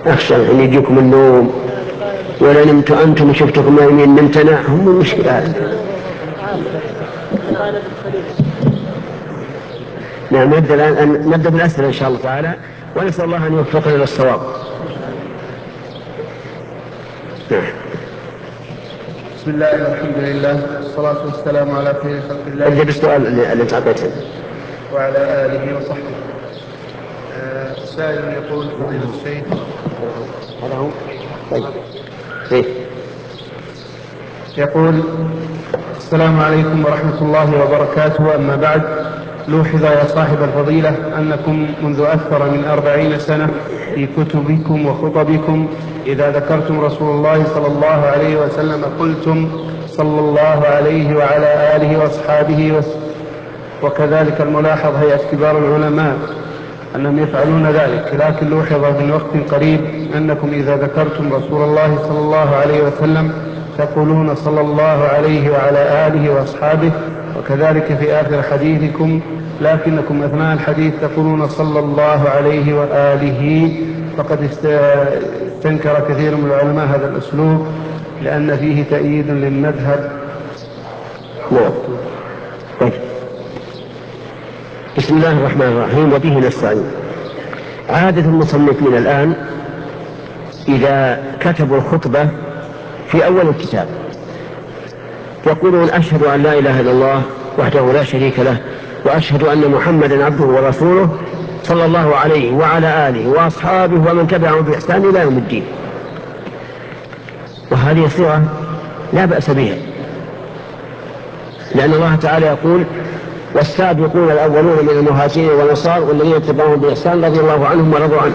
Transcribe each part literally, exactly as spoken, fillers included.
أخشى أن يجيكم النوم ولا نمت أنتم شفتكم نايمين نمت أنا، هم المشكلات. نعم، نبدأ الآن، نبدأ بالأسئلة إن شاء الله تعالى، ونسأل الله أن يوفقنا للصواب. بسم الله الحمد لله والصلاة والسلام على خير خلق الله. أبدأ بالسؤال اللي تعطيته. وعلى آله وصحبه. آه سائل يقول فضيلة الشيخ. هذا هو. طيب. طيب. يقول: السلام عليكم ورحمة الله وبركاته. أما بعد، لوحظ يا صاحب الفضيلة أنكم منذ أكثر من أربعين سنة في كتبكم وخطبكم إذا ذكرتم رسول الله صلى الله عليه وسلم قلتم صلى الله عليه وعلى آله وأصحابه وسلم. وكذلك الملاحظ هيئة كبار العلماء أنهم يفعلون ذلك، لكن لوحظ من وقت قريب أنكم إذا ذكرتم رسول الله صلى الله عليه وسلم تقولون صلى الله عليه وعلى آله وأصحابه، وكذلك في آخر حديثكم، لكنكم أثناء الحديث تقولون صلى الله عليه وآله. فقد استنكر كثير من العلماء هذا الأسلوب لأن فيه تأييد للمذهب. نعم. طيب. بسم الله الرحمن الرحيم، وبه نستعين. عادة المصنفين الآن إذا كتبوا الخطبة في أول الكتاب يقولون: أشهد أن لا إله إلا الله وحده لا شريك له، وأشهد أن محمدا عبده ورسوله صلى الله عليه وعلى آله وأصحابه ومن تبعهم بإحسان إلى يوم الدين. وهذه صيغة لا بأس بها، لأن الله تعالى يقول: والسابقون الأولون من المهاجرين والأنصار والذين اتبعوهم بإحسان رضي الله عنهم ورضوا عنه.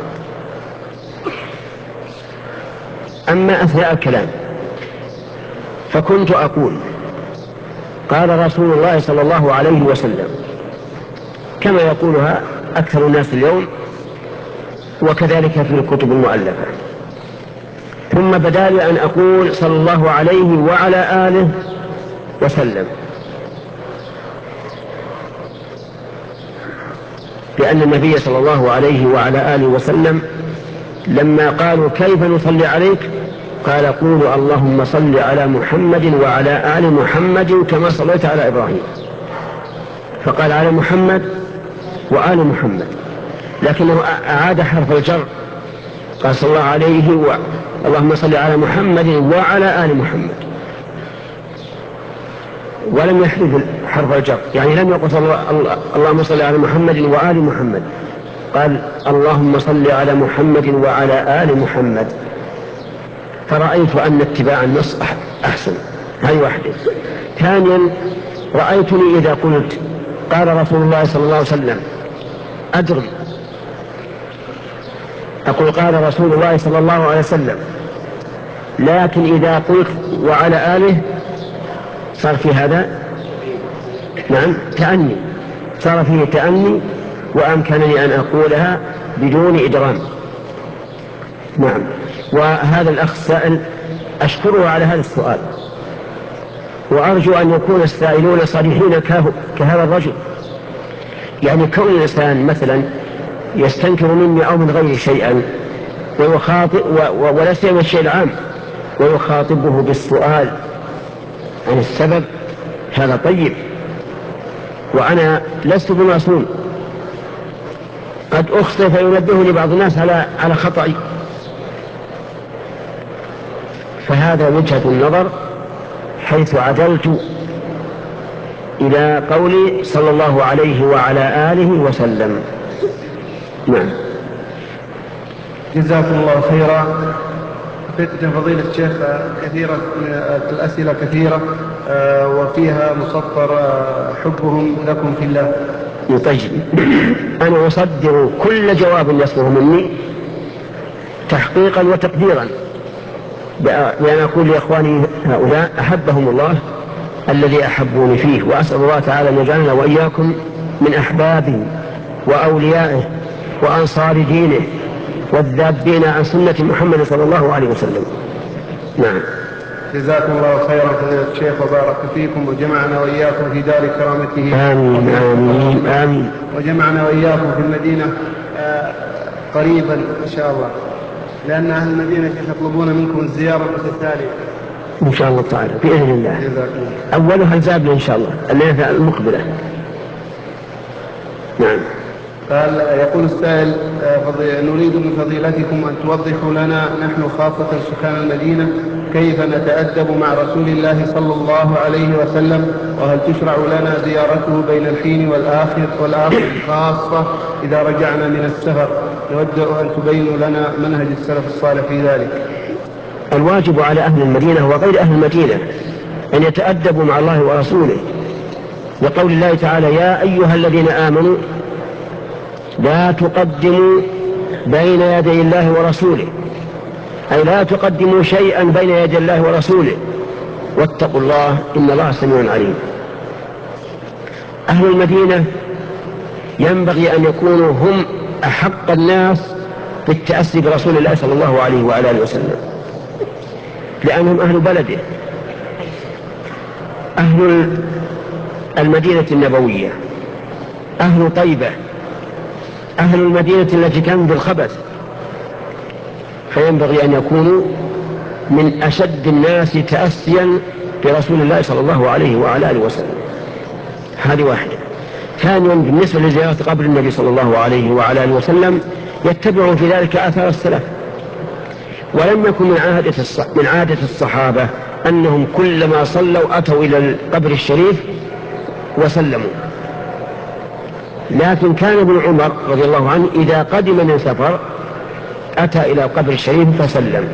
أما أثناء الكلام فكنت أقول: قال رسول الله صلى الله عليه وسلم، كما يقولها أكثر الناس اليوم، وكذلك في الكتب المؤلفة. ثم بدا لي أن أقول صلى الله عليه وعلى آله وسلم، لأن النبي صلى الله عليه وعلى آله وسلم لما قالوا: كيف نصلي عليك؟ قال: قولوا اللهم صل على محمد وعلى آل محمد كما صليت على إبراهيم. فقال على محمد وآل محمد، لكنه أعاد حرف الجر، قال صلى الله عليه و... اللهم صل على محمد وعلى آل محمد، ولم يحذف حرف الجر، يعني لم يقل الله... اللهم صل على محمد وآل محمد، قال اللهم صل على محمد وعلى آل محمد. فرأيت أن اتباع النص أحسن. هذه واحدة. ثانيا، رأيتني إذا قلت قال رسول الله صلى الله عليه وسلم أدري، أقول قال رسول الله صلى الله عليه وسلم، لكن إذا قلت وعلى آله صار في هذا نعم تأني، صار فيه تأني، وأمكنني أن أقولها بدون إدغام. نعم. وهذا الأخ السائل أشكره على هذا السؤال، وأرجو أن يكون السائلون صريحين كهذا الرجل. يعني كون الإنسان مثلا يستنكر مني أو من غير شيئا ويخاطب ولا سيما الشيء العام ويخاطبه بالسؤال عن السبب، هذا طيب. وأنا لست بمعصوم، قد أخطئ فينبهني بعض الناس على على خطئي، فهذا وجهة النظر حيث عدلت إلى قولي صلى الله عليه وعلى آله وسلم. نعم. جزاكم الله خيرا. حقيقة فضيلة الشيخ كثيرة الأسئلة كثيرة وفيها مسطر حبهم لكم في الله. طيب، أنا أصدر كل جواب يصدر مني تحقيقا وتقديرا بأن أقول لإخواني هؤلاء أحبهم الله الذي أحبوني فيه، وأسأل الله تعالى أن يجعلنا وإياكم من أحبابه وأوليائه وأنصار دينه والذابين عن سنة محمد صلى الله عليه وسلم. نعم. جزاكم الله خيرا فضيلة الشيخ وبارك فيكم، وجمعنا وإياكم في دار كرامته. آمين آمين آمين. وجمعنا وإياكم في المدينة قريبا إن شاء الله. لأن أهل المدينة يطلبون منكم الزيارة المتتالية. إن شاء الله تعالى بإذن الله. أولها الزابلة إن شاء الله الليلة المقبلة. نعم. قال يقول السائل نريد من فضيلتكم أن توضحوا لنا نحن خاصة سكان المدينة كيف نتأدب مع رسول الله صلى الله عليه وسلم، وهل تشرع لنا زيارته بين الحين والآخر والآخر خاصة إذا رجعنا من السفر؟ نود أن تبينوا لنا منهج السلف الصالح في ذلك. الواجب على أهل المدينة وغير أهل المدينة أن يتأدبوا مع الله ورسوله، لقول الله تعالى: يا أيها الذين آمنوا لا تقدموا بين يدي الله ورسوله، أي لا تقدموا شيئا بين يدي الله ورسوله، واتقوا الله إن الله سميع عليم. أهل المدينة ينبغي أن يكونوا هم أحق الناس بالتأسي برسول الله صلى الله عليه وعلى آله وسلم، لأنهم أهل بلده، أهل المدينة النبوية، أهل طيبة، أهل المدينة التي كانوا بالخبث، فينبغي أن يكونوا من أشد الناس تأسيا برسول الله صلى الله عليه وعلى آله وسلم. هذه واحدة. ثانيا، بالنسبة لزيارة قبر النبي صلى الله عليه وعلى آله وسلم يتبعوا في ذلك آثار السلف، ولم يكن من عادة من عادة الصحابة أنهم كلما صلوا أتوا إلى القبر الشريف وسلموا، لكن كان ابن عمر رضي الله عنه إذا قدم من سفر أتى إلى القبر الشريف فسلم.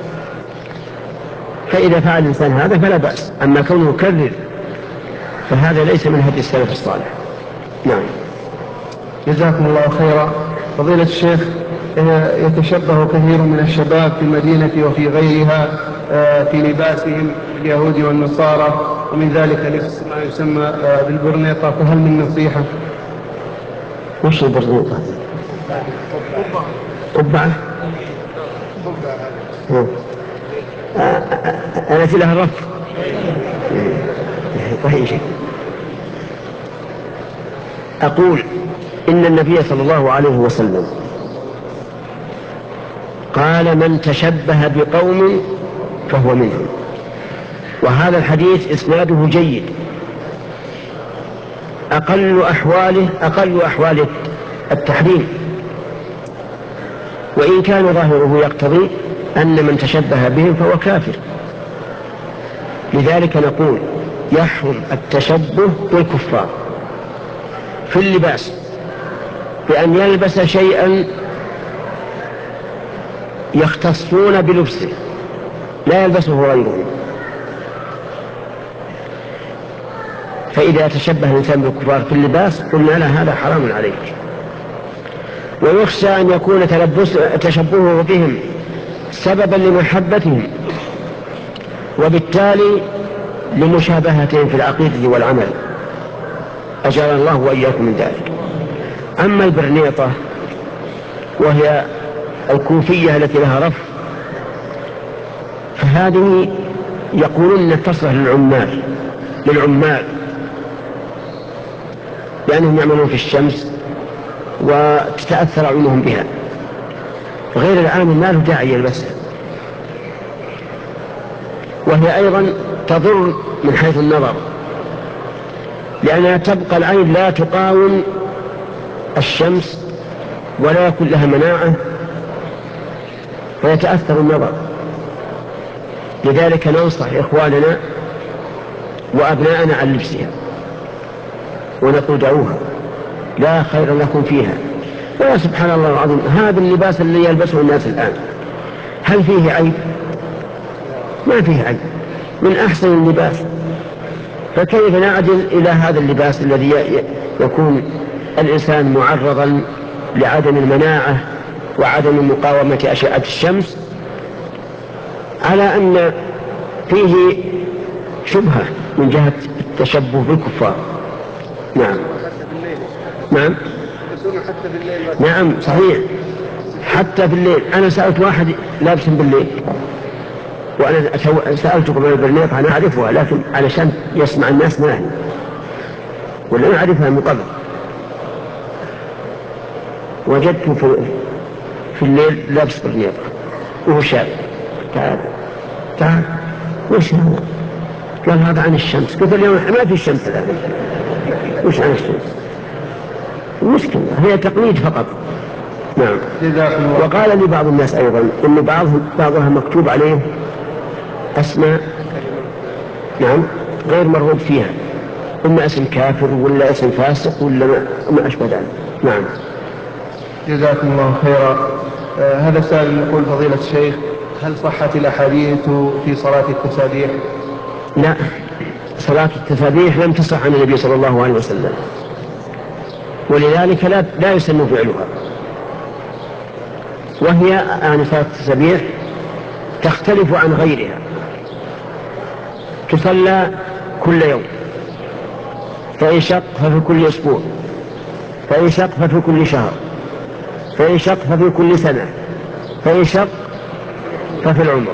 فإذا فعل الإنسان هذا فلا بأس، أما كونه يكرر فهذا ليس من هدي السلف الصالح. نعم. جزاكم الله خيرا. فضيلة الشيخ، يتشبه كثير من الشباب في المدينة وفي غيرها في لباسهم اليهود والنصارى، ومن ذلك لبس ما يسمى بالبرنيطة، فهل من نصيحة؟ وش البرنيطة؟ قبعة. أنا في لها الرف. طيب، أقول إن النبي صلى الله عليه وسلم قال: من تشبه بقوم فهو منهم. وهذا الحديث إسناده جيد. أقل أحواله أقل أحوال التحريم، وإن كان ظاهره يقتضي أن من تشبه بهم فهو كافر. لذلك نقول: يحرم التشبه بالكفار في اللباس بأن يلبس شيئا يختصون بلبسه لا يلبسه غيره. فإذا تشبه الإنسان بالكفار في اللباس قلنا له: هذا حرام عليك. ويخشى أن يكون تلبس تشبهه بهم سببا لمحبتهم، وبالتالي لمشابهتهم في العقيدة والعمل، أجعل الله وإياكم من ذلك. أما البرنيطة وهي الكوفية التي لها رف، فهذه يقولون أن تصلح للعمال للعمال لأنهم يعملون في الشمس وتتأثر عيونهم بها، غير العامل ما له داعي يلبسها. وهي أيضا تضر من حيث النظر، لأنها تبقى العين لا تقاوم الشمس ولا يكون لها مناعة ويتأثر النظر. لذلك ننصح إخواننا وأبناءنا عن لبسها، ونقول: دعوها، لا خير لكم فيها. ويا سبحان الله العظيم، هذا اللباس اللي يلبسه الناس الآن هل فيه عيب؟ ما فيه عيب، من أحسن اللباس. فكيف نعدل إلى هذا اللباس الذي يكون الإنسان معرضا لعدم المناعة وعدم مقاومة أشعة الشمس، على أن فيه شبهة من جهة التشبه بالكفار. نعم. نعم. نعم صحيح، حتى بالليل. أنا سألت واحد لابس بالليل، وأنا سألتكم عن البرنيط، أنا أعرفها لكن علشان يسمع الناس ما هي، ولا أنا أعرفها من قبل. وجدت في, في الليل لابس برنيط. وهو شاب. تعال تعال وش هذا؟ قال هذا عن الشمس. قلت اليوم ما في الشمس الآن. وش عن الشمس؟ المشكلة هي تقليد فقط. نعم. وقال لي بعض الناس أيضا إن بعضهم بعضها مكتوب عليه أسماء نعم غير مرغوب فيها، إما اسم كافر ولا اسم فاسق ولا ما أشبه ذلك. نعم. جزاكم الله خيرا. آه هذا سائل يقول فضيلة الشيخ هل صحت الأحاديث في صلاة التسابيح؟ لا، صلاة التسابيح لم تصح عن النبي صلى الله عليه وسلم، ولذلك لا, لا يسن فعلها. وهي يعني صلاة التسابيح تختلف عن غيرها، تصلى كل يوم، فإن شق ففي كل أسبوع، فإن شق ففي كل شهر، فإن شق ففي كل سنة، فإن شق ففي العمر،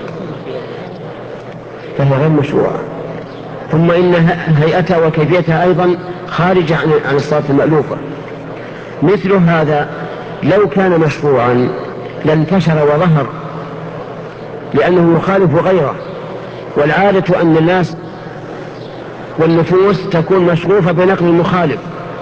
فهي غير مشروعة. ثم إن هيئتها وكيفيتها أيضا خارجة عن الصلاة المألوفة. مثل هذا لو كان مشروعا لانتشر وظهر، لأنه يخالف غيره، والعادة أن الناس والنفوس تكون مشغوفة بنقل المخالف.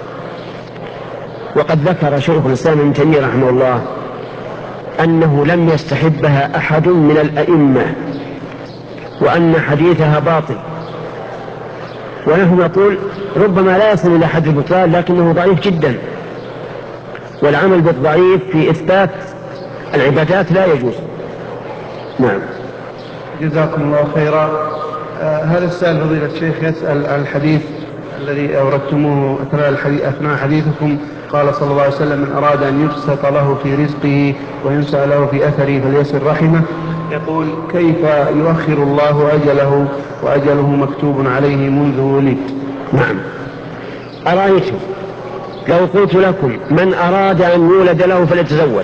وقد ذكر شيخ الإسلام ابن تيمية رحمه الله أنه لم يستحبها أحد من الأئمة، وأن حديثها باطل. ونحن نقول ربما لا يصل إلى حد البطلان، لكنه ضعيف جدا، والعمل بالضعيف في إثبات العبادات لا يجوز. نعم. جزاكم الله خيرا. آه هذا السائل فضيلة الشيخ يسأل عن الحديث الذي أوردتموه أثناء, الحديث أثناء حديثكم. قال صلى الله عليه وسلم من أراد أن يبسط له في رزقه وينسى له في أثره فليصل رحمه. يقول كيف يؤخر الله أجله وأجله مكتوب عليه منذ ولد؟ نعم. أرأيتم لو قلت لكم من أراد أن يولد له فليتزوج،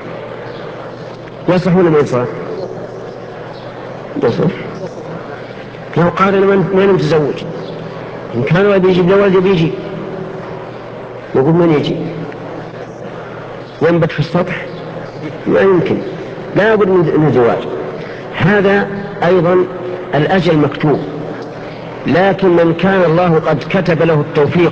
يصح ولا ما يصح؟ يصح. لو قال أنا من متزوج، إن كان يبي يجيب له ولد بيجي، يقول من يجي؟ ينبت في السطح؟ ما يمكن، لا بد من الزواج. هذا أيضا الأجل مكتوب، لكن من كان الله قد كتب له التوفيق،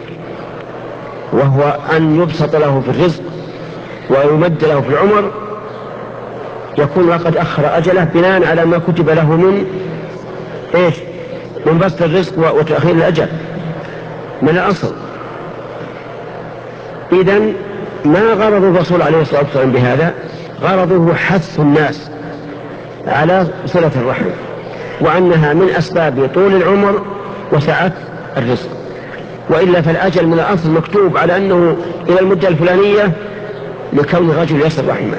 وهو أن يبسط له في الرزق ويمد له في العمر، يكون قد أخر أجله بناء على ما كتب له من إيش؟ من بسط الرزق وتأخير الأجل من الأصل. إذن ما غرض الرسول عليه الصلاة والسلام بهذا؟ غرضه حث الناس على صلة الرحم، وأنها من أسباب طول العمر وسعة الرزق. وإلا فالأجل من الأصل مكتوب على أنه إلى المدة الفلانية لكون الرجل يصل رحمه،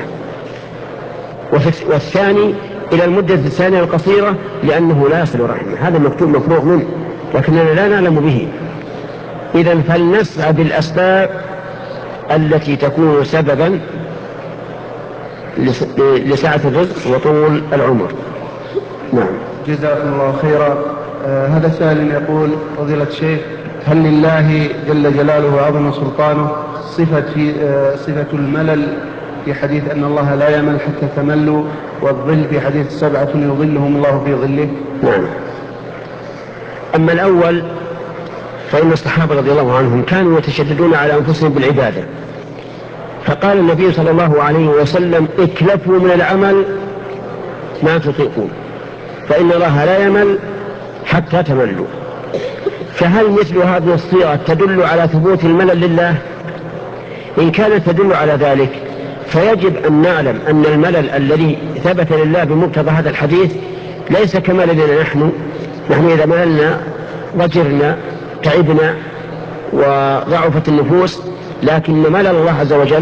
والثاني إلى المدة الثانية القصيرة لأنه لا يصل رحمه. هذا مكتوب مفروغ منه، لكننا لا نعلم به. إذن فلنسعى بالأسباب التي تكون سببا لسعة الرزق وطول العمر. نعم. جزاكم الله خيرا. آه هذا سائل يقول فضيلة الشيخ هل لله جل جلاله وعظم سلطانه صفة في آه صفة الملل في حديث أن الله لا يمل حتى تملوا، والظل في حديث سبعة يظلهم الله في ظله؟ نعم. أما الأول فإن الصحابة رضي الله عنهم كانوا يتشددون على أنفسهم بالعبادة، فقال النبي صلى الله عليه وسلم اكلفوا من العمل ما تطيقون فإن الله لا يمل حتى تملوا. فهل مثل هذه الصيغة تدل على ثبوت الملل لله؟ إن كانت تدل على ذلك فيجب أن نعلم أن الملل الذي ثبت لله بمقتضى هذا الحديث ليس كمللنا نحن. نحن إذا مللنا ضجرنا تعبنا وضعفت النفوس، لكن ملل الله عز وجل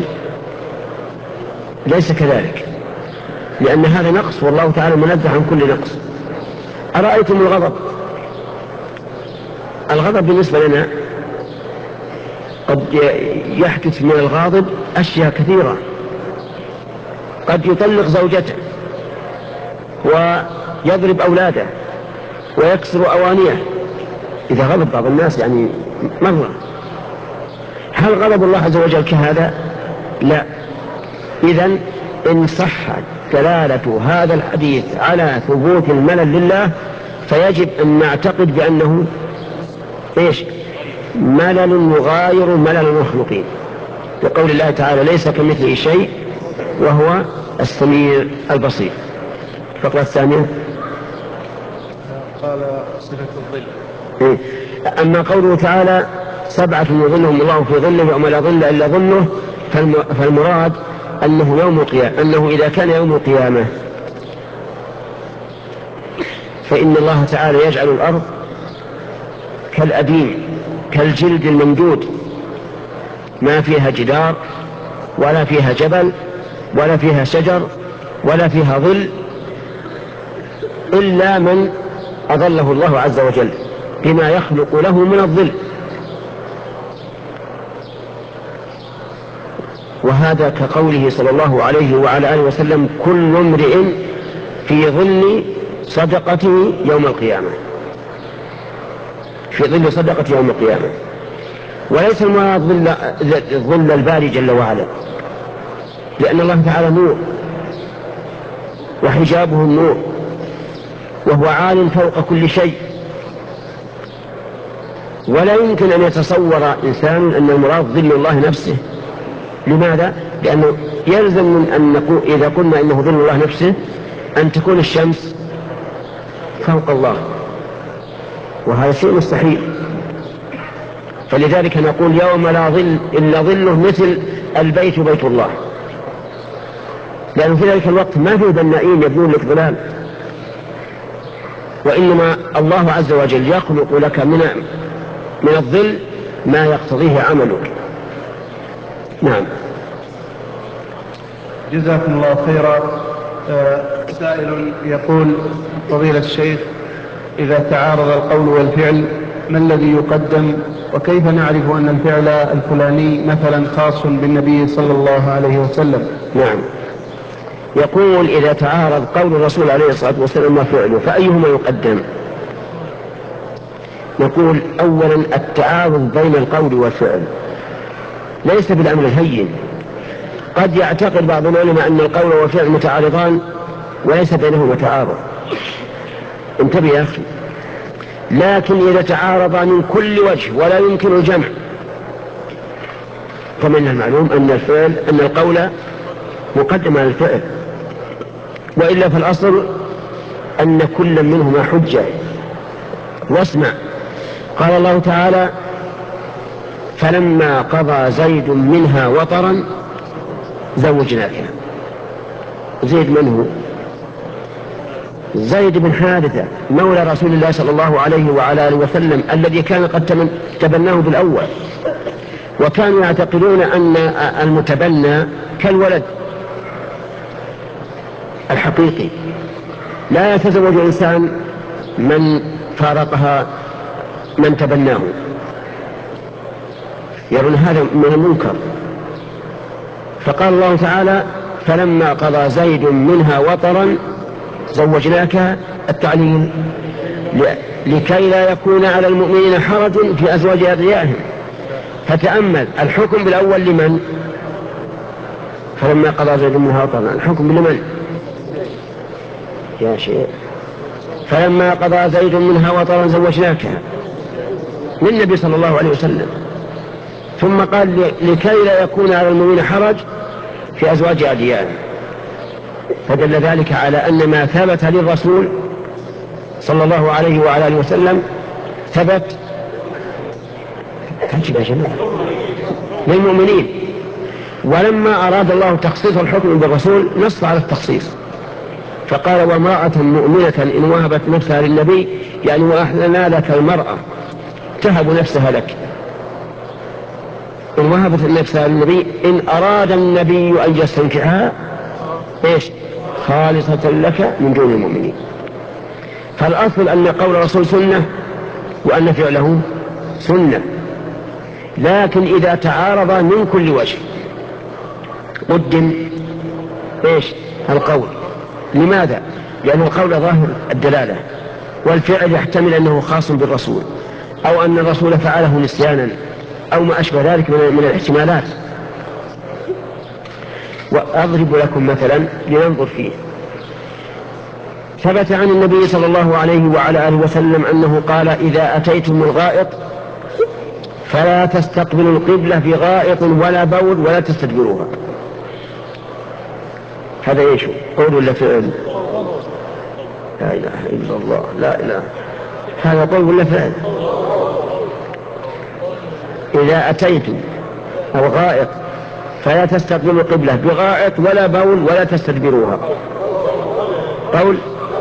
ليس كذلك، لأن هذا نقص والله تعالى منزه عن كل نقص. أرأيتم الغضب؟ الغضب بالنسبة لنا قد يحدث من الغاضب أشياء كثيرة، قد يطلق زوجته ويضرب أولاده ويكسر أوانيه إذا غضب بعض الناس يعني مرة. هل غضب الله عز وجل كهذا؟ لا. إذن إن صح دلالة هذا الحديث على ثبوت الملل لله فيجب أن نعتقد بأنه إيش؟ ملل يغاير ملل المخلوقين، بقول الله تعالى ليس كمثله شيء وهو السميع البصير. الفقرة الثانية قال صفة الظل. إيه؟ أما قوله تعالى سبعة يظلهم الله في ظله يوم لا ظل إلا ظله، فالمراد أنه يوم القيامة، أنه إذا كان يوم القيامة فإن الله تعالى يجعل الأرض كالأديم كالجلد الممدود، ما فيها جدار ولا فيها جبل ولا فيها شجر ولا فيها ظل إلا من أظله الله عز وجل بما يخلق له من الظل. وهذا كقوله صلى الله عليه وعلى آله وسلم كل امرئ في ظل صدقته يوم القيامة، في ظل صدقة يوم القيامة. وليس المراد ظل, ظل الباري جل وعلا، لأن الله تعالى نور وحجابه النور وهو عال فوق كل شيء، ولا يمكن أن يتصور إنسان أن المراد ظل الله نفسه. لماذا؟ لأنه يلزم من أن نقول إذا قلنا إنه ظل الله نفسه أن تكون الشمس فوق الله، وهذا شيء مستحيل. فلذلك نقول يوم لا ظل إلا ظله مثل البيت بيت الله، لأنه في ذلك الوقت ما في بنائين يبنون لك ظلال، وإنما الله عز وجل يخلق لك من من الظل ما يقتضيه عملك. نعم. جزاكم الله خيرا. آه سائل يقول فضيلة الشيخ إذا تعارض القول والفعل ما الذي يقدم، وكيف نعرف أن الفعل الفلاني مثلا خاص بالنبي صلى الله عليه وسلم؟ نعم. يقول إذا تعارض قول الرسول عليه الصلاة والسلام وفعله فأيهما يقدم؟ نقول أولا التعارض بين القول والفعل ليس بالأمر الهين. قد يعتقد بعض العلماء أن القول والفعل متعارضان وليس بينهما تعارض، انتبه يا أخي. لكن إذا تعارضا من كل وجه ولا يمكن الجمع فمن المعلوم أن الفعل أن القول مقدم على الفعل، وإلا فالأصل أن كل منهما حجة. واسمع قال الله تعالى فلما قضى زيد منها وطرا زوجناكها. زيد من هو؟ زيد بن حارثة مولى رسول الله صلى الله عليه وعلى آله وسلم الذي كان قد تبناه بالأول، وكانوا يعتقدون أن المتبنى كالولد الحقيقي، لا يتزوج إنسان من فارقها من تبناه، يرون هذا من المنكر. فقال الله تعالى فلما قضى زيد منها وطرا زوجناك التعليل لكي لا يكون على المؤمنين حرج في أزواج أدعيائهم. فتأمل الحكم بالأول لمن؟ فلما قضى زيد منها وطرا الحكم لمن يا شيخ؟ فلما قضى زيد منها وطرا زوجناكها للنبي صلى الله عليه وسلم، ثم قال لكي لا يكون على المؤمنين حرج في أزواج أدعيائهم. فدل ذلك على أن ما ثبت للرسول صلى الله عليه وعلى آله وسلم ثبت للمؤمنين. ولما أراد الله تخصيص الحكم بالرسول نص على التخصيص فقال وامرأة مؤمنة إن وهبت نفسها للنبي، يعني وأحلنا لك المرأة تهب نفسها لك إن وهبت نفسها للنبي إن أراد النبي أن يستنكحها إيش خالصة لك من دون المؤمنين. فالأصل أن قول الرسول سنة وأن فعله سنة، لكن إذا تعارض من كل وجه قدم إيش القول. لماذا؟ لأن القول ظاهر الدلالة والفعل يحتمل أنه خاص بالرسول أو أن الرسول فعله نسيانا أو ما أشبه ذلك من الاحتمالات. أضرب لكم مثلا لننظر فيه. ثبت عن النبي صلى الله عليه وعلى آله وسلم أنه قال: إذا أتيتم الغائط فلا تستقبلوا القبلة بغائط ولا بول ولا تستدبروها. هذا ايش؟ قول ولا فعل؟ لا إله إلا الله، لا إله. هذا قول ولا فعل؟ إذا أتيتم الغائط فلا تستقبلوا القبلة بغائط ولا بول ولا تستدبروها. قول.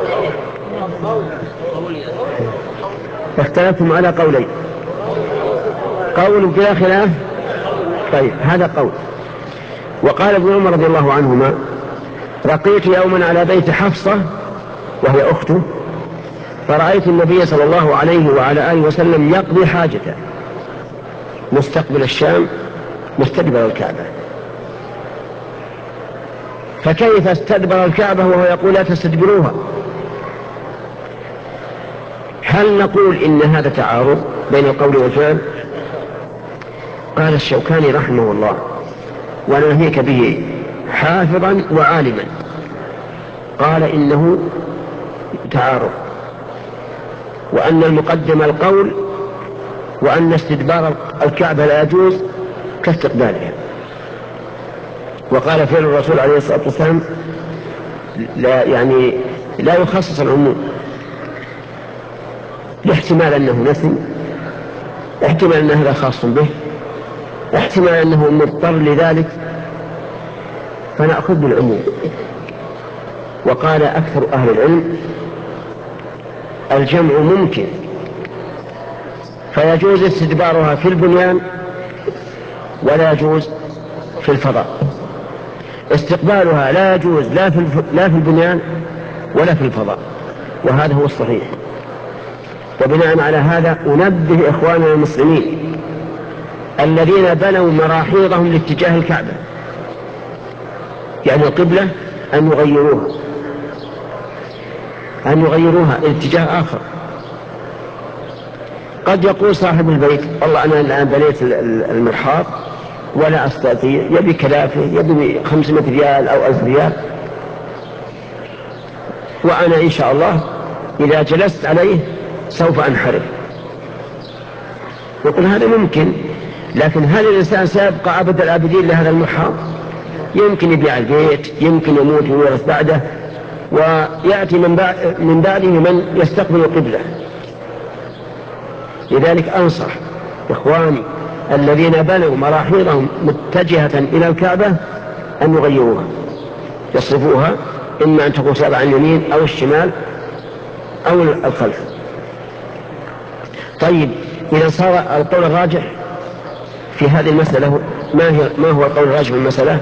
اختلفتم على قولين، قول بلا خلاف. طيب هذا قول. وقال ابن عمر رضي الله عنهما: رقيت يوما على بيت حفصة وهي أخته، فرأيت النبي صلى الله عليه وعلى آله وسلم يقضي حاجته مستقبل الشام مستدبر الكعبة. فكيف استدبر الكعبة وهو يقول لا تستدبروها؟ هل نقول إن هذا تعارض بين القول والفعل؟ قال الشوكاني رحمه الله: وناهيك به حافظا وعالما، قال إنه تعارض، وأن المقدم القول، وأن استدبار الكعبة لا يجوز كاستقبالها. وقال فعل الرسول عليه الصلاة والسلام لا يعني لا يخصص العموم، لاحتمال أنه نسي، احتمال أن هذا خاص به، احتمال أنه مضطر لذلك، فنأخذ بالعموم. وقال أكثر أهل العلم: الجمع ممكن، فيجوز استدبارها في البنيان ولا يجوز في الفضاء. استقبالها لا يجوز لا في, الف... لا في البنيان ولا في الفضاء، وهذا هو الصحيح. وبناء على هذا أنبه إخواننا المسلمين الذين بنوا مراحيضهم لاتجاه الكعبة، يعني القبلة، أن يغيروها أن يغيروها اتجاه آخر. قد يقول صاحب البيت: والله أنا الآن بنيت المرحاض ولا أستطيع، يبي كلافه، يبي خمسمائة ريال أو ألف ريال، وأنا إن شاء الله إذا جلست عليه سوف أنحرف. يقول هذا ممكن، لكن هل الإنسان سيبقى أبد الآبدين لهذا المرحاض؟ يمكن يبيع البيت، يمكن يموت ويورث بعده، ويأتي من, بعد من بعده من يستقبل القبلة. لذلك أنصح إخواني الذين بنوا مراحيضهم متجهة إلى الكعبة أن يغيروها، يصرفوها، إما أن تكون سابعا اليمين أو الشمال أو الخلف. طيب إذا صار القول الراجح في هذه المسألة، ما, هي ما هو القول الراجح في المسألة؟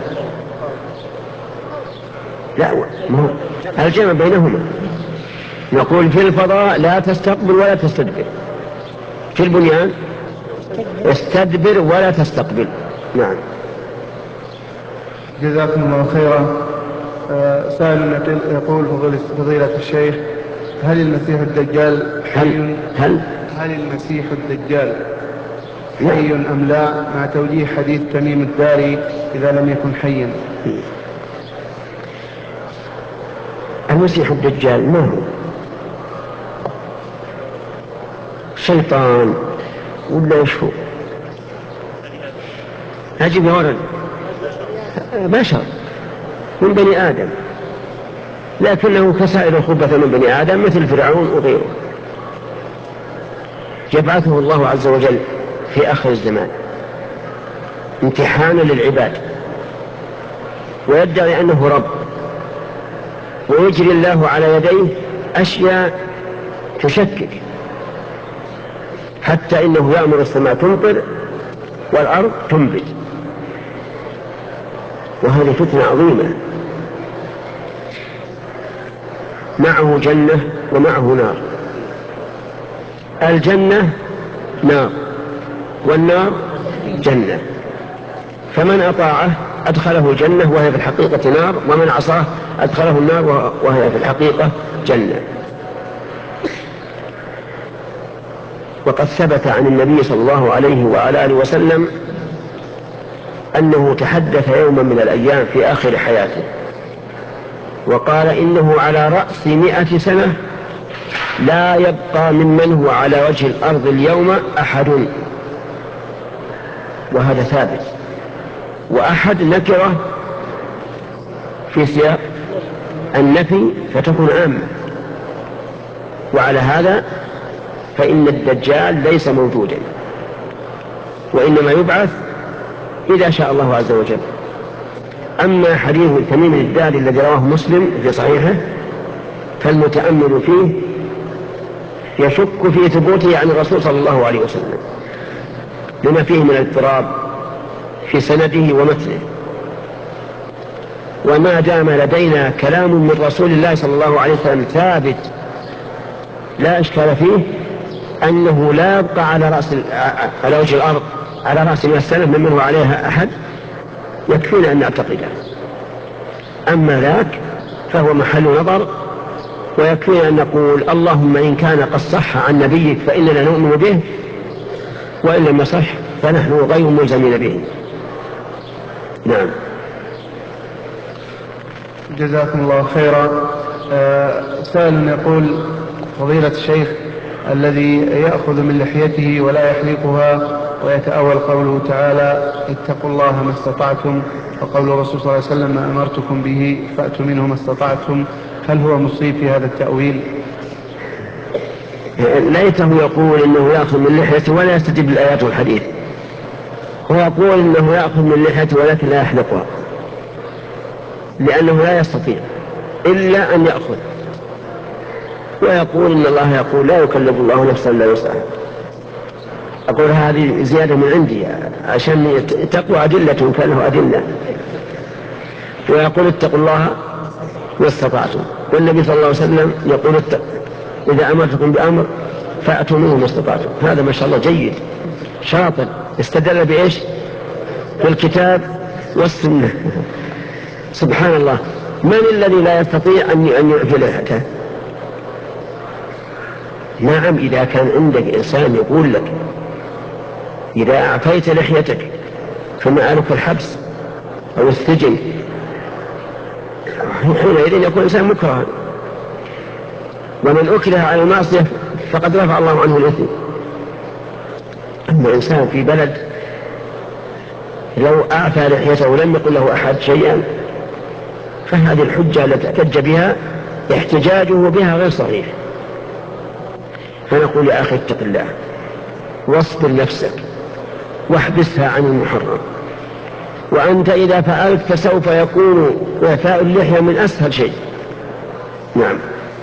لا، ما هو الجمع بينهما. نقول في الفضاء لا تستقبل ولا تستدبر، في البنيان استدبر ولا تستقبل. نعم. جزاكم الله خيرا. سائل يقول: فضيلة الشيخ، هل المسيح الدجال حي؟ هل هل المسيح الدجال حي أم لا، مع توجيه حديث تميم الداري إذا لم يكن حيا؟ المسيح الدجال ما هو؟ شيطان ولا ايش هو؟ أجب يا ولد، بشر من بني آدم، لكنه كسائر الخبث من بني آدم، مثل فرعون وغيره. يبعثه الله عز وجل في آخر الزمان امتحانا للعباد، ويدعي أنه رب، ويجري الله على يديه أشياء تشكك، حتى إنه يأمر السماء تمطر والأرض تنبت. وهذه فتنة عظيمة. معه جنة ومعه نار. الجنة نار والنار جنة، فمن أطاعه أدخله الجنة وهي في الحقيقة نار، ومن عصاه أدخله النار وهي في الحقيقة جنة. وقد ثبت عن النبي صلى الله عليه وعلى آله وسلم أنه تحدث يوما من الأيام في آخر حياته وقال إنه على رأس مئة سنة لا يبقى ممن هو على وجه الأرض اليوم أحد، وهذا ثابت. وأحد نكرة في سياق النفي فتكون عامة، وعلى هذا فإن الدجال ليس موجودا، وإنما يبعث إذا شاء الله عز وجل. أما حديث تميم الداري الذي رواه مسلم في صحيحه فالمتأمل فيه يشك في ثبوته عن الرسول صلى الله عليه وسلم لما فيه من الاضطراب في سنده ومتنه. وما دام لدينا كلام من رسول الله صلى الله عليه وسلم ثابت لا إشكال فيه أنه لا يبقى على رأس على وجه الأرض على رأس مئة سنة ممن هو عليها أحد، يكفينا أن نعتقده. أما ذاك فهو محل نظر، ويكفينا أن نقول اللهم إن كان قد صح عن نبيك فإننا نؤمن به، وإن لم يصح فنحن غير ملزمين به. نعم. جزاكم الله خيرا. سائل يقول: فضيلة الشيخ، الذي يأخذ من لحيته ولا يحلقها ويتأول قوله تعالى اتقوا الله ما استطعتم، وقول الرسول صلى الله عليه وسلم ما أمرتكم به فأتوا منه ما استطعتم، هل هو مصيب في هذا التأويل؟ ليته يقول إنه يأخذ من لحيته ولا يستجيب بالآيات والحديث، هو يقول إنه يأخذ من لحيته ولكن لا يحلقها، لأنه لا يستطيع إلا أن يأخذ، ويقول إن الله يقول لا يكلف الله نفسا إلا وسعها. أقول هذه زيادة من عندي عشان تقوى أدلة كان له أدلة. ويقول اتقوا الله ما استطعتم، والنبي صلى الله عليه وسلم يقول إذا أمرتكم بأمر فأتوا منه ما استطعتم. هذا ما شاء الله جيد شاطر، استدل بإيش؟ بالكتاب والسنة. سبحان الله. من الذي لا يستطيع أن يعفي لحيته؟ نعم، إذا كان عندك إنسان يقول لك إذا أعفيت لحيتك فمآلك الحبس أو السجن، حينئذ يكون إنسان مكره، ومن أكره على المعصية فقد رفع الله عنه الإثم. أما إنسان في بلد لو أعفى لحيته ولم يقل له أحد شيئا فهذه الحجة التي احتج بها احتجاجه بها غير صحيح. فنقول يا أخي اتق الله واصبر نفسك واحبسها عن المحرم، وأنت إذا فعلت فسوف يكون إعفاء اللحية من أسهل شيء. نعم.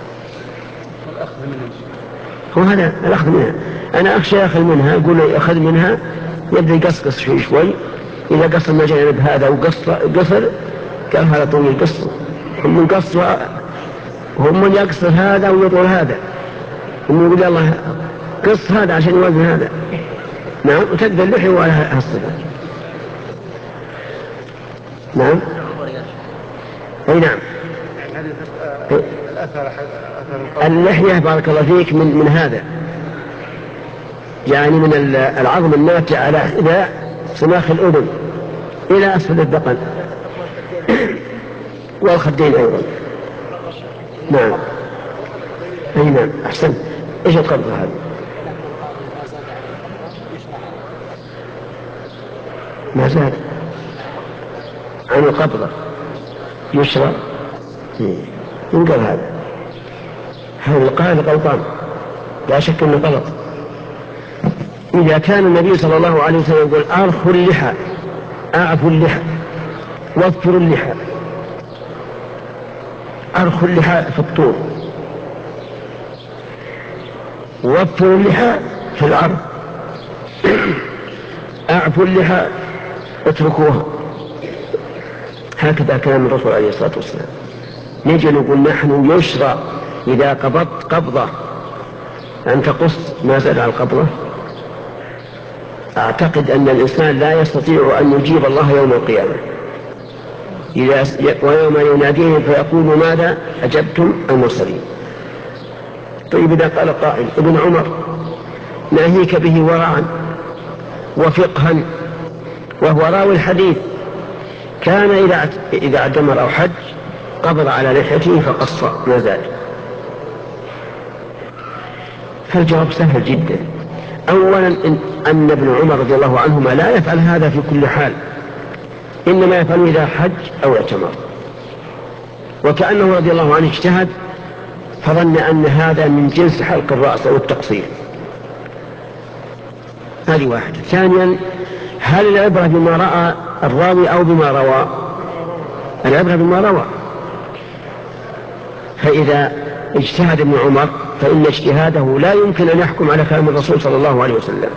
هو هذا الأخذ منها. أنا أخشى يأخذ منها، أقول له أخذ منها يبدأ يقصقص شوي شوي، إذا قصر ما جانب هذا وقصر قال هذا طويل قصر، هم من قصر هم من يقصر هذا ويطول هذا، هم يقول الله قص هذا عشان يوزن هذا. نعم. وتقدر اللحية ولا الصفة. نعم. أي نعم. اللحية بارك الله فيك من, من هذا يعني من العظم الناتج على إلى سماخ الأذن إلى أسفل الذقن والخدين أيضا. نعم. أي نعم. أحسن. إيش القبضة هذه؟ ما زال عن القبضة يشرب ينقل هذا. هذا القائل غلطان لا شك أنه غلط. إذا كان النبي صلى الله عليه وسلم يقول أرخوا اللحى أعفوا اللحى وفروا اللحى، أرخوا اللحى في الطول وفروا اللحى في العرض، أعفوا اللحى اتركوها. هكذا كلام الرسول عليه الصلاة والسلام. نجي نقول نحن يشرع إذا قبضت قبضة أن تقص ما زال على القبضة. أعتقد أن الإنسان لا يستطيع أن يجيب الله يوم القيامة إذا ويوم يناديهم فيقول ماذا أجبتم المرسلين. طيب إذا قال قائل ابن عمر ناهيك به ورعا وفقها وهو راوي الحديث كان إذا إذا اعتمر أو حج قبض على لحيته فقص ما زاد. فالجواب سهل جدا. أولا إن أن ابن عمر رضي الله عنهما لا يفعل هذا في كل حال، إنما يفعل إذا حج أو اعتمر، وكأنه رضي الله عنه اجتهد فظن أن هذا من جنس حلق الرأس أو التقصير. هذه واحدة. ثانيا، هل العبرة بما رأى الراوي أو بما روى؟ العبرة بما روى. فإذا اجتهد ابن عمر فإن اجتهاده لا يمكن أن يحكم على كلام الرسول صلى الله عليه وسلم.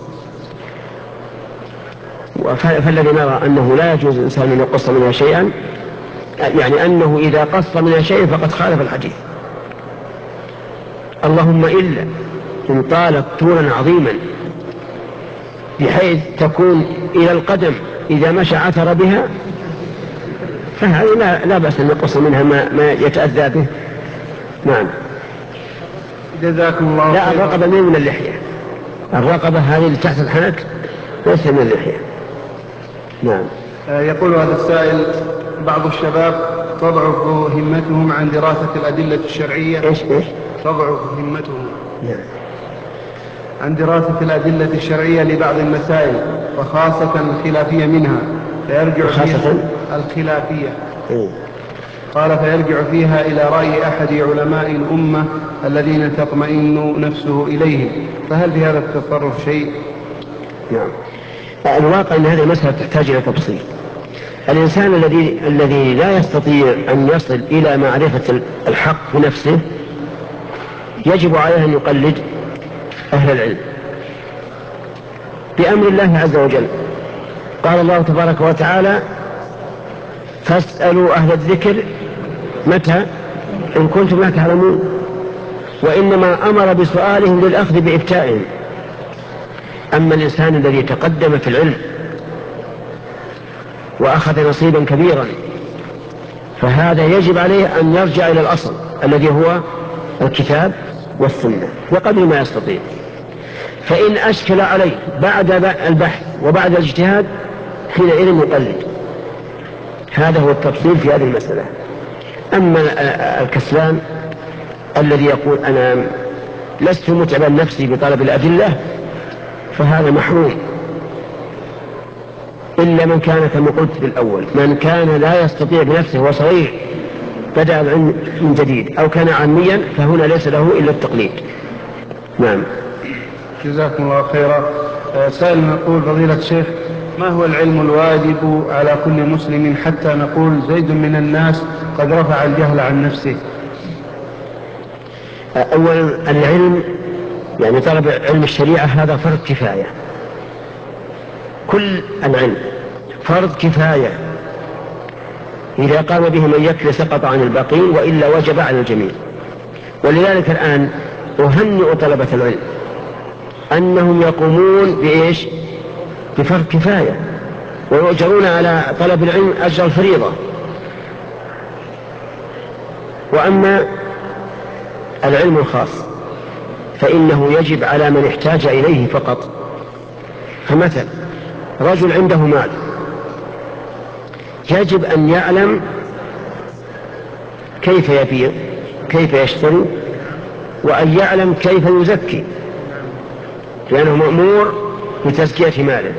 فالذي نرى أنه لا يجوز الإنسان أن يقص منها شيئا، يعني أنه إذا قص منها شيئا فقد خالف الحديث، اللهم إلا إن طالت طولا عظيما بحيث تكون إلى القدم إذا مشى عثر بها، فهذه لا, لا بأس أن يقص منها ما, ما يتأذى به. نعم. جزاكم الله. لا، الرقبة من, من اللحية، الرقبة هذه اللي تحت الحنك ليس من اللحية. نعم. يقول هذا السائل: بعض الشباب تضعف همتهم عن دراسة الأدلة الشرعية. إيش إيش؟ تضعف همتهم. نعم. عن دراسة الأدلة الشرعية لبعض المسائل وخاصة الخلافية منها، فيرجع فيها الخلافية. إيه؟ قال فيرجع فيها إلى رأي أحد علماء الأمة الذين تطمئن نفسه إليهم، فهل في هذا التصرف شيء؟ نعم. الواقع أن هذه المسألة تحتاج إلى تفصيل. الإنسان الذي الذي لا يستطيع أن يصل إلى معرفة الحق بنفسه يجب عليه أن يقلد أهل العلم بأمر الله عز وجل. قال الله تبارك وتعالى: فاسألوا أهل الذكر متى إن كنتم لا تعلمون. وإنما أمر بسؤالهم للأخذ بإفتائهم. أما الإنسان الذي تقدم في العلم وأخذ نصيبا كبيرا فهذا يجب عليه أن يرجع إلى الأصل الذي هو الكتاب والسنة بقدر ما يستطيع. فإن أشكل عليه بعد البحث وبعد الاجتهاد حينئذ يقلد. هذا هو التفصيل في هذه المسألة. أما الكسلان الذي يقول أنا لست متعبا نفسي بطلب الأدلة فهذا محروم، إلا من كان كما قلت في الأول، من كان لا يستطيع بنفسه وصغير بدأ العلم من جديد، أو كان عاميا فهنا ليس له إلا التقليد. نعم. جزاكم الله خيرا. سائل يقول: فضيلة الشيخ، ما هو العلم الواجب على كل مسلم حتى نقول زيد من الناس قد رفع الجهل عن نفسه؟ أولا العلم يعني طلب علم الشريعة هذا فرض كفاية. كل العلم فرض كفاية، إذا قام به من يكفي سقط عن الباقين، وإلا وجب على الجميع. ولذلك الآن أهنئ طلبة العلم أنهم يقومون بإيش؟ بفرض كفاية، ويؤجرون على طلب العلم أجر الفريضة. وأما العلم الخاص فإنه يجب على من احتاج إليه فقط. فمثل رجل عنده مال يجب أن يعلم كيف يبيع، كيف يشتري، وأن يعلم كيف يزكي، لأنه مأمور بتزكية ماله،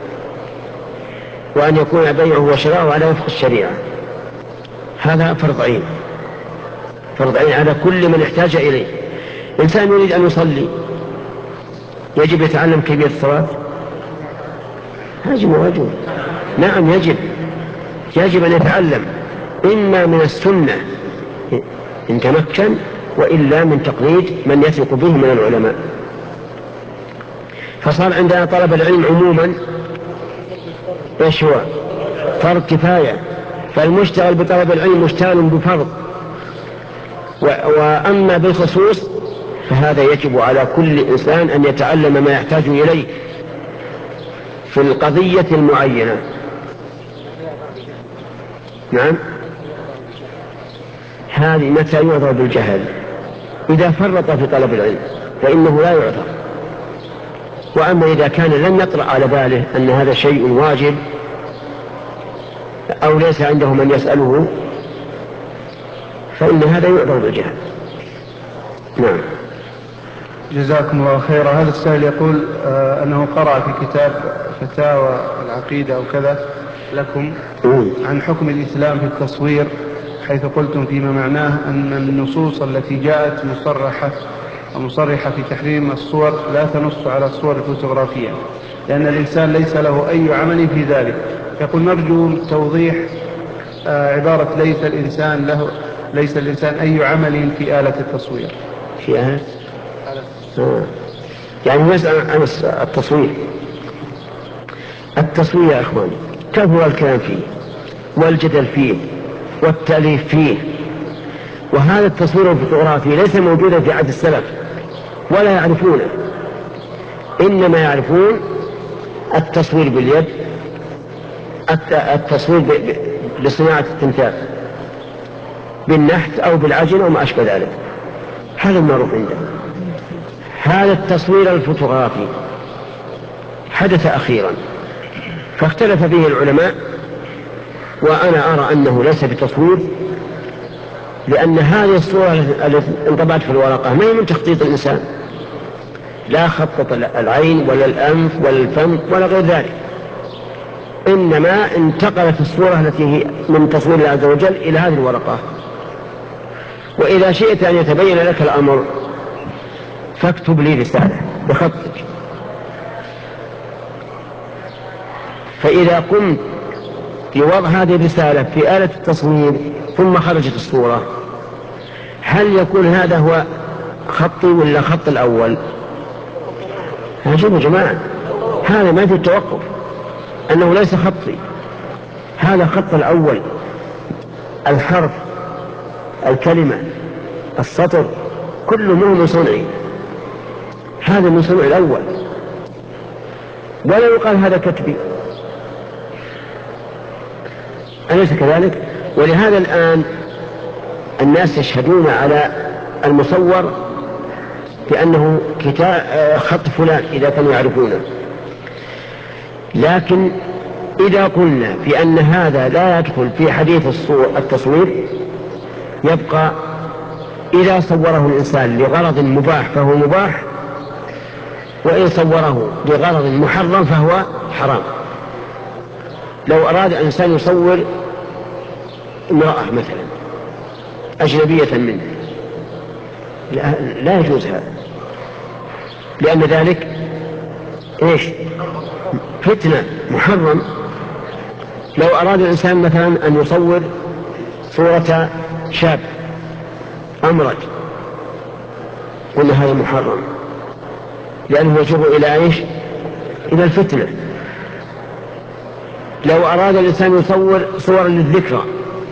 وأن يكون بيعه وشراؤه على وفق الشريعة. هذا فرض عين، فرض عين على كل من احتاج إليه. إنسان يريد أن يصلي يجب يتعلم كيفية الصلاة؟ يجب واجب. نعم يجب، يجب أن يتعلم إما من السنة إن تمكن، وإلا من تقليد من يثق به من العلماء. فصار عندنا طلب العلم عموما ايش هو؟ فرض كفاية. فالمشتغل بطلب العلم مشتغل بفرض، وأما بالخصوص فهذا يجب على كل إنسان أن يتعلم ما يحتاج إليه في القضية المعينة. نعم. هذه متى يعذر بالجهل؟ إذا فرط في طلب العلم فإنه لا يعذر. وأما إذا كان لم يطرأ على باله أن هذا شيء واجب أو ليس عنده من يسأله فإن هذا يعذر بالجهل. نعم. جزاكم الله خيرا. هذا السائل يقول آه أنه قرأ في كتاب فتاوى العقيدة أو كذا لكم عن حكم الإسلام في التصوير، حيث قلتم فيما معناه أن النصوص التي جاءت مصرحة ومصرحة في تحريم الصور لا تنص على الصور الفوتوغرافية لأن الإنسان ليس له أي عمل في ذلك. يقول نرجو توضيح آه عبارة ليس الإنسان له ليس الإنسان أي عمل في آلة التصوير. في آلة آه. يعني يسأل عن التصوير. التصوير يا أخواني كثر الكلام فيه والجدل فيه والتأليف فيه، وهذا التصوير الفوتوغرافي ليس موجودا في عهد السلف ولا يعرفونه، إنما يعرفون التصوير باليد، التصوير بصناعة التمثال بالنحت أو بالعجن أو ما أشبه ذلك، هذا المعروف عندهم. هذا التصوير الفوتوغرافي حدث أخيرا فاختلف فيه العلماء، وأنا أرى أنه ليس بتصوير، لأن هذه الصورة التي انطبعت في الورقة ما هي من تخطيط الإنسان، لا خطط العين ولا الأنف ولا الفم ولا غير ذلك، إنما انتقلت الصورة التي هي من تصوير الله عز وجل إلى هذه الورقة. وإذا شئت أن يتبين لك الأمر فاكتب لي رسالة بخطك، فإذا قمت بوضع هذه الرسالة في آلة التصوير ثم خرجت الصورة، هل يكون هذا هو خطي ولا خط الأول؟ عجيب يا جماعة، هذا ما في التوقف، أنه ليس خطي، هذا خط الأول، الحرف الكلمة السطر كله منه من صنعي، هذا من صنع الأول، ولا يقال هذا كتبي، أليس كذلك؟ ولهذا الآن الناس يشهدون على المصور بأنه كتاب خط فلان إذا كانوا يعرفونه، لكن إذا قلنا بأن هذا لا يدخل في حديث الصور التصوير يبقى إذا صوره الإنسان لغرض مباح فهو مباح، وإن صوره لغرض محرم فهو حرام. لو أراد إنسان يصور امرأة مثلا أجنبية منه لا, لا يجوز هذا، لأن ذلك إيش؟ فتنة، محرم. لو أراد الإنسان مثلا أن يصور صورة شاب أمرد قلنا هذا محرم، لأنه يجر إلى إيش؟ إلى الفتنة. لو أراد الإنسان يصور صورا للذكرى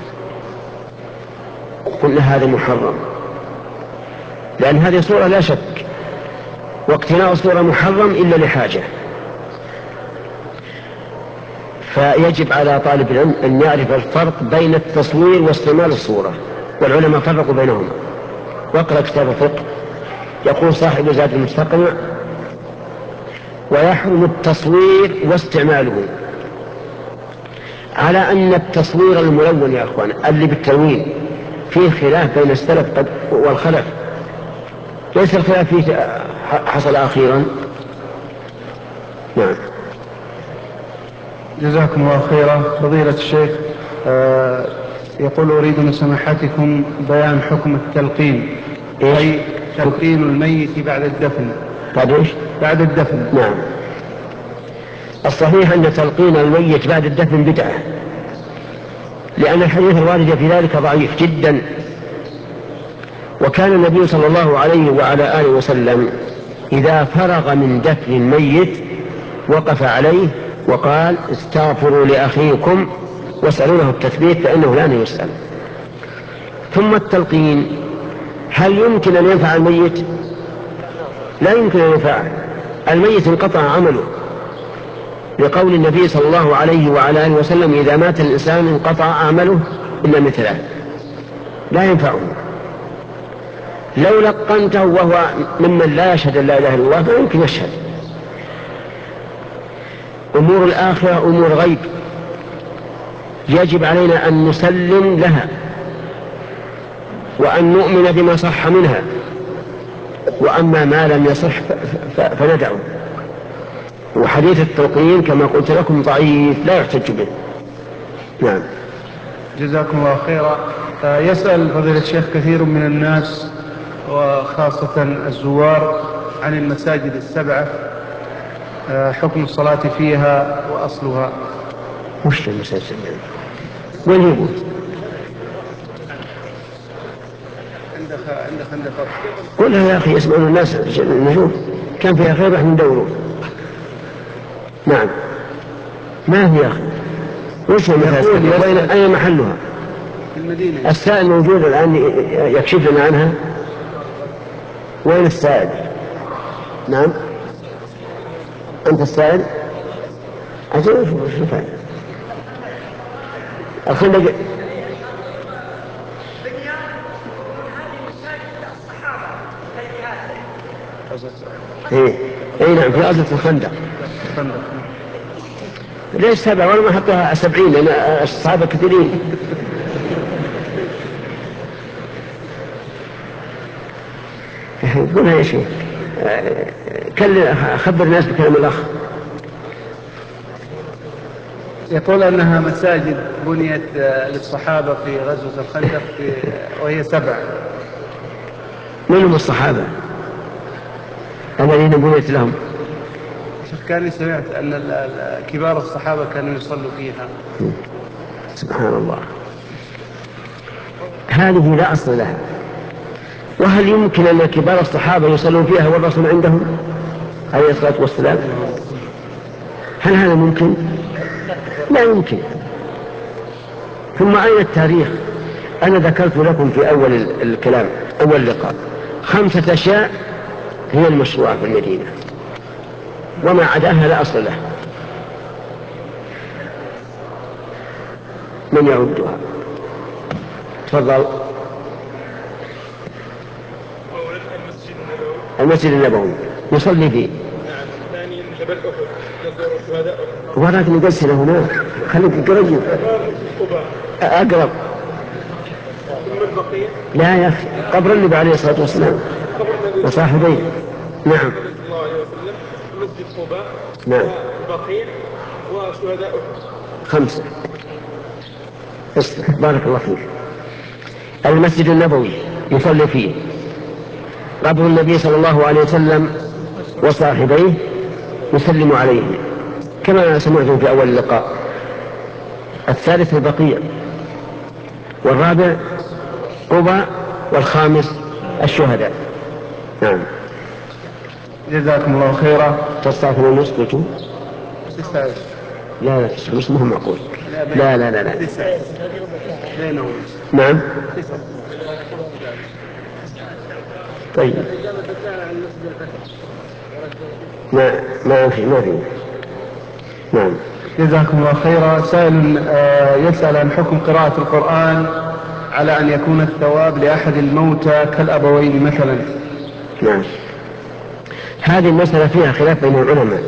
قلنا هذا محرم، لأن هذه صورة لا شك، واقتناء الصورة محرم إلا لحاجة. فيجب على طالب العلم أن يعرف الفرق بين التصوير واستعمال الصورة، والعلماء فرقوا بينهما. واقرأ كتاب الفقه يقول صاحب زاد المستقنع ويحرم التصوير واستعماله، على أن التصوير الملون يا أخوان اللي بالتلوين فيه خلاف بين السلف والخلف، ليس الخلاف فيه حصل أخيرا. نعم. جزاكم الله خيرا. فضيلة الشيخ آه يقول أريد من سماحتكم بيان حكم التلقين، أي تلقين الميت بعد الدفن. بعد إيش؟ بعد الدفن. نعم. الصحيح أن تلقين الميت بعد الدفن بدعة، لأن الحديث الوارد في ذلك ضعيف جدا. وكان النبي صلى الله عليه وعلى آله وسلم إذا فرغ من دفن الميت وقف عليه وقال استغفروا لأخيكم واسألونه التثبيت فإنه لا يسأل. ثم التلقين هل يمكن أن ينفع الميت؟ لا يمكن أن ينفعه، الميت انقطع عمله، لقول النبي صلى الله عليه وعلى آله وسلم إذا مات الإنسان انقطع عمله إلا مثله، لا ينفعه. لو لقنته وهو ممن لا يشهد أن لا إله إلا الله فيمكن يشهد، أمور الآخرة أمور غيب يجب علينا أن نسلم لها وأن نؤمن بما صح منها، وأما ما لم يصح فندعه. وحديث التلقين كما قلت لكم ضعيف لا يحتج به. نعم. جزاكم الله خيرا. يسأل فضيلة الشيخ كثير من الناس وخاصة الزوار عن المساجد السبعة، حكم الصلاة فيها وأصلها. وش المساجد السبعة؟ وين يقول؟ عندك عندك عندك قلها يا أخي يسمعون الناس نشوف كان فيها خير نحن ندوره. نعم. ما هي يا أخي؟ وش المساجد؟ وين أين محلها؟ في المدينة. السائل موجود الآن يكشف لنا عنها. وين السائل؟ نعم. أنت السائل؟ أجل شو فعل الخندق؟ ايه اي نعم في غزوة الخندق. ليش سبعة ولا ما حطها سبعين لأن الصحابة كثيرين. قولها يا شيخ، خبر الناس بكلام الأخ. يقول أنها مساجد بنيت للصحابة في غزوة الخندق وهي سبع. من هم الصحابة الذين بنيت لهم؟ كان سمعت أن كبار الصحابة كانوا يصلوا فيها. سبحان الله، هذه لا أصل لها. وهل يمكن أن كبار الصحابة يصلون فيها والرسول عندهم عليه الصلاة والسلام؟ هل هذا ممكن؟ لا يمكن. ثم أين التاريخ؟ أنا ذكرت لكم في أول الكلام أول لقاء خمسة أشياء هي المشروعة في المدينة، وما عداها لا أصل له. من يعدها؟ تفضل. المسجد النبوي يصلي فيه. ثانيا جبل أحد نزور شهداء أحد. وراك نقص له هناك، خليك قريب أقرب. ثم البقية. لا يا أخي، قبر النبي عليه الصلاة والسلام وصاحبيه. نعم. صلى الله عليه وسلم. مسجد قباء. نعم. والبقية وشهداء أحد. خمسة. بارك الله فيك. المسجد النبوي يصلي فيه، قبر النبي صلى الله عليه وسلم وصاحبيه يسلم عليه كما سمعتم في أول اللقاء. الثالث البقيع، والرابع قباء، والخامس الشهداء. نعم. جزاكم الله خيرا. تستعفل ونص قلتم؟ لا لا تسعة ونص مهم معقول. لا لا لا لا بينهم. نعم. طيب ما ما في ما في. نعم. جزاكم الله خيرا. سائل يسأل عن حكم قراءة القرآن على أن يكون الثواب لأحد الموتى كالأبوين مثلا. نعم. هذه المسألة فيها خلاف بين العلماء،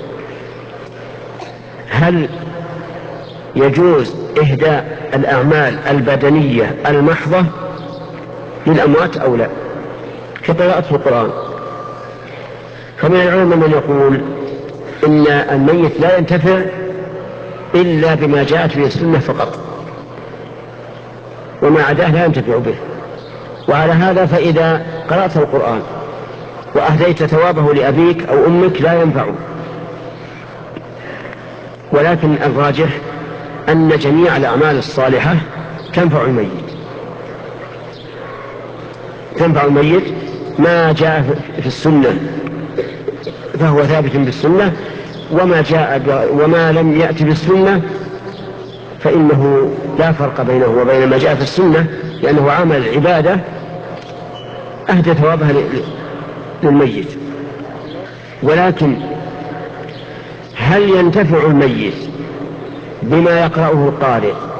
هل يجوز إهداء الأعمال البدنية المحضة للأموات أو لا كقراءة القرآن؟ فمن العلماء من يقول إن الميت لا ينتفع إلا بما جاءت به السنة فقط، وما عداه لا ينتفع به. وعلى هذا فإذا قرأت القرآن وأهديت ثوابه لأبيك أو أمك لا ينفعه. ولكن الراجح أن جميع الأعمال الصالحة تنفع الميت، تنفع الميت. ما جاء في السنة فهو ثابت بالسنة، وما جاء وما لم يأتي بالسنة فإنه لا فرق بينه وبين ما جاء في السنة، لأنه عمل العبادة أهدى ثوابها للميت. ولكن هل ينتفع الميت بما يقرأه القارئ